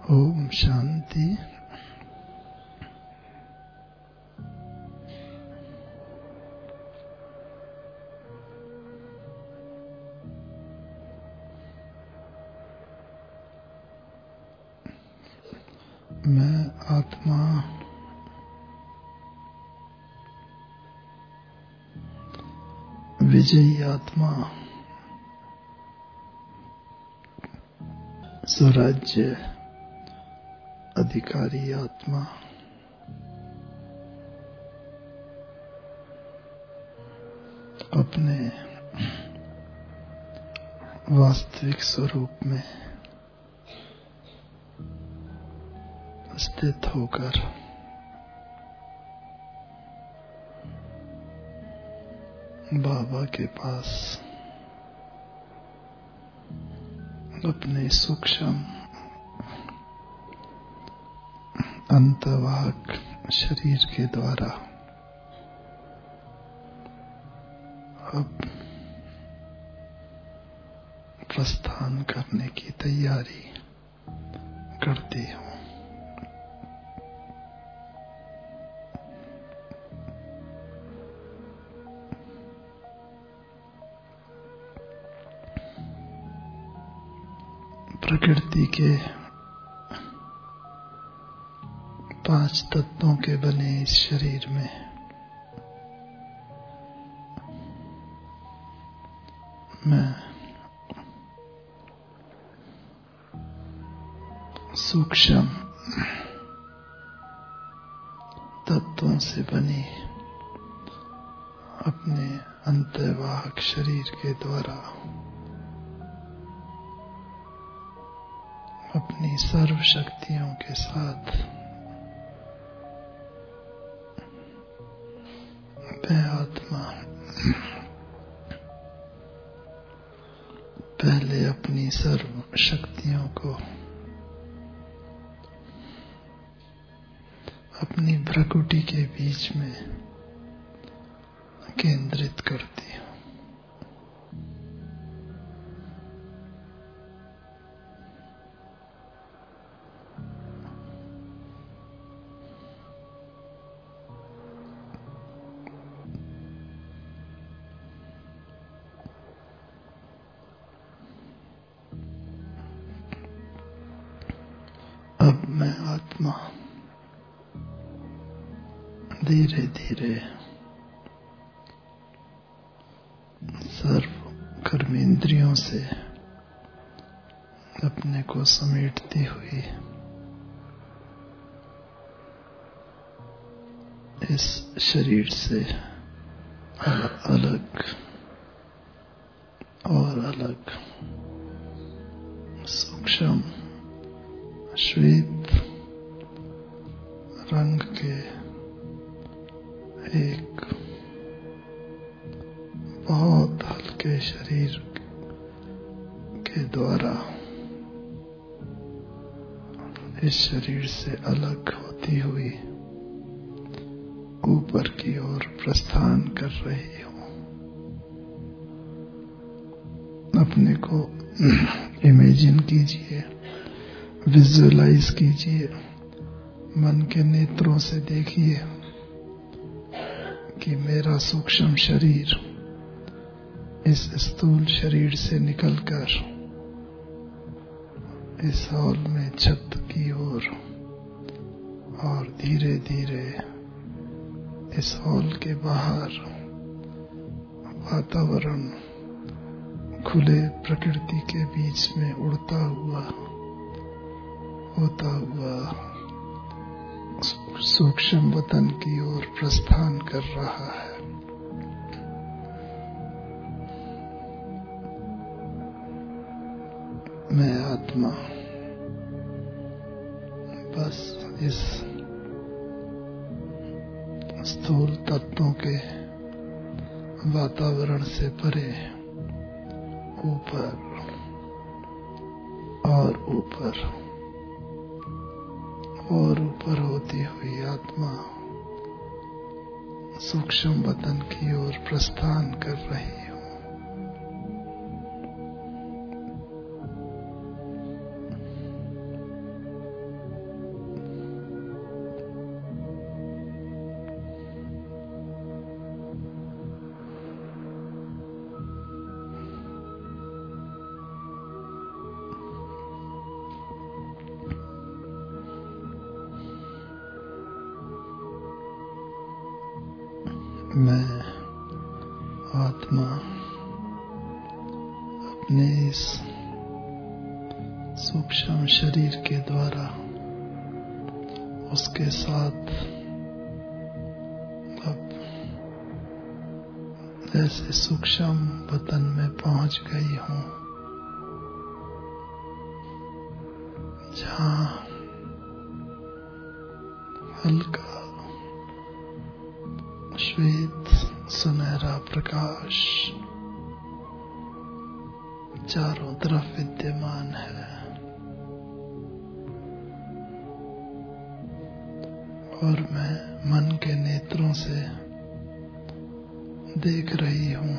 ओम शांति। मैं आत्मा विजयी आत्मा स्वराज्य अधिकारी आत्मा अपने वास्तविक स्वरूप में स्थित होकर बाबा के पास अपने सूक्ष्म अंतर्वाहक शरीर के द्वारा अब प्रस्थान करने की तैयारी करती हूँ। प्रकृति के 5 तत्वों के बने इस शरीर में मैं सूक्ष्म तत्वों से बनी अपने अंतर्वाहक शरीर के द्वारा अपनी सर्व शक्तियों के साथ मैं आत्मा पहले अपनी सर्व शक्तियों को अपनी भ्रकुटी के बीच में केंद्रित करती हूँ। अब मैं आत्मा धीरे धीरे सर्व कर्मेंद्रियों से अपने को समेटती हुई इस शरीर से अलग और अलग सूक्ष्म श्वेत रंग के एक बहुत हल्के शरीर के द्वारा इस शरीर से अलग होती हुई ऊपर की ओर प्रस्थान कर रही हूँ। अपने को इमेजिन कीजिए, विजुअलाइज कीजिए, मन के नेत्रों से देखिए कि मेरा सूक्ष्म शरीर इस स्थूल शरीर से निकलकर इस हॉल में छत की ओर और धीरे धीरे इस हॉल के बाहर वातावरण खुले प्रकृति के बीच में उड़ता हुआ होता हुआ सूक्ष्म वतन की ओर प्रस्थान कर रहा है। मैं आत्मा बस इस स्थूल तत्वों के वातावरण से परे ऊपर और ऊपर और ऊपर होती हुई आत्मा सूक्ष्म वतन की ओर प्रस्थान कर रही हूँ। मैं आत्मा अपने इस सूक्ष्म शरीर के द्वारा उसके साथ अब ऐसे सूक्ष्म वतन में पहुंच गई हूं जहां हल्का श्वेत सुनहरा प्रकाश चारों तरफ विद्यमान है और मैं मन के नेत्रों से देख रही हूं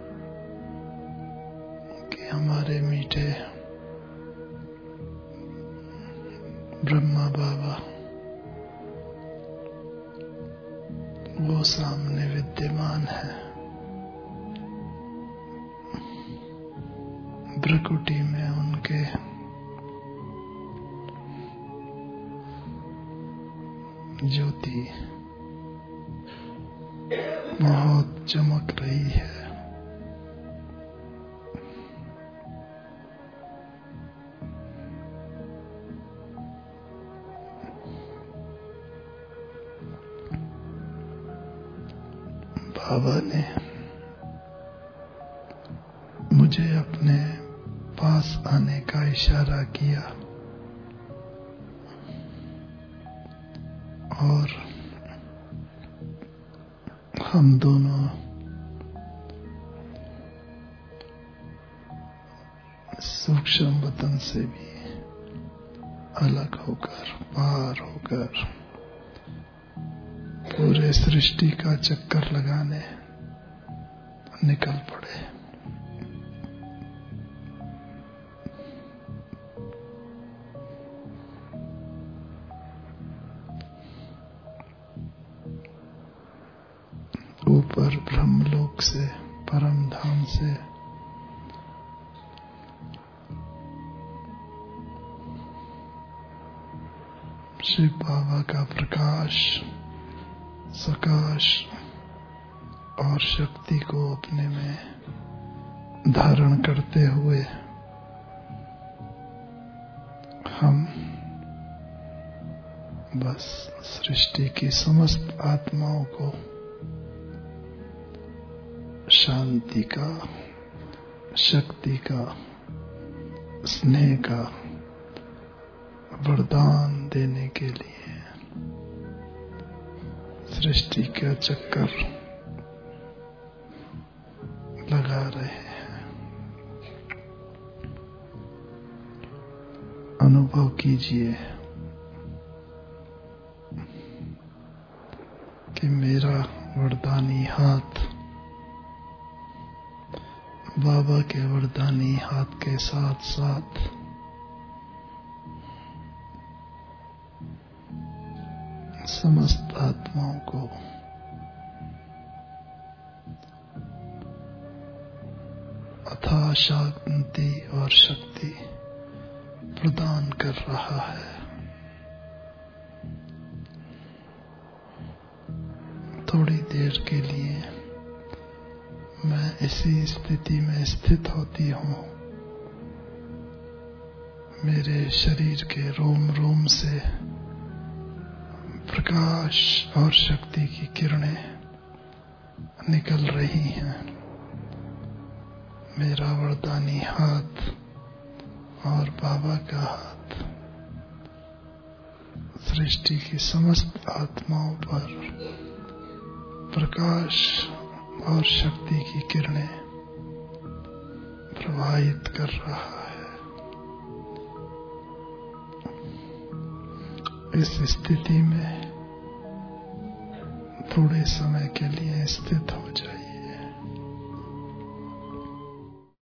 कि हमारे मीठे ब्रह्मा बाबा वो सामने विद्यमान है। भ्रकुटी में उनके ज्योति बहुत चमक रही है। बाबा ने मुझे अपने पास आने का इशारा किया और हम दोनों सूक्ष्म वतन से भी अलग होकर, पार होकर पूरे सृष्टि का चक्कर लगाने निकल पड़े। ऊपर ब्रह्मलोक से, परम धाम से शिव बाबा का प्रकाश, सकाश और शक्ति को अपने में धारण करते हुए हम बस सृष्टि की समस्त आत्माओं को शांति का, शक्ति का, स्नेह का वरदान देने के लिए सृष्टि का चक्कर लगा रहे हैं। अनुभव कीजिए कि मेरा वरदानी हाथ बाबा के वरदानी हाथ के साथ साथ समस्त आत्माओं को अथाह शांति और शक्ति प्रदान कर रहा है। थोड़ी देर के लिए मैं इसी स्थिति में स्थित होती हूँ। मेरे शरीर के रोम रोम से प्रकाश और शक्ति की किरणें निकल रही हैं। मेरा वरदानी हाथ और बाबा का हाथ सृष्टि की समस्त आत्माओं पर प्रकाश और शक्ति की किरणें प्रवाहित कर रहा है। इस स्थिति में थोड़े समय के लिए स्थित हो जाइए।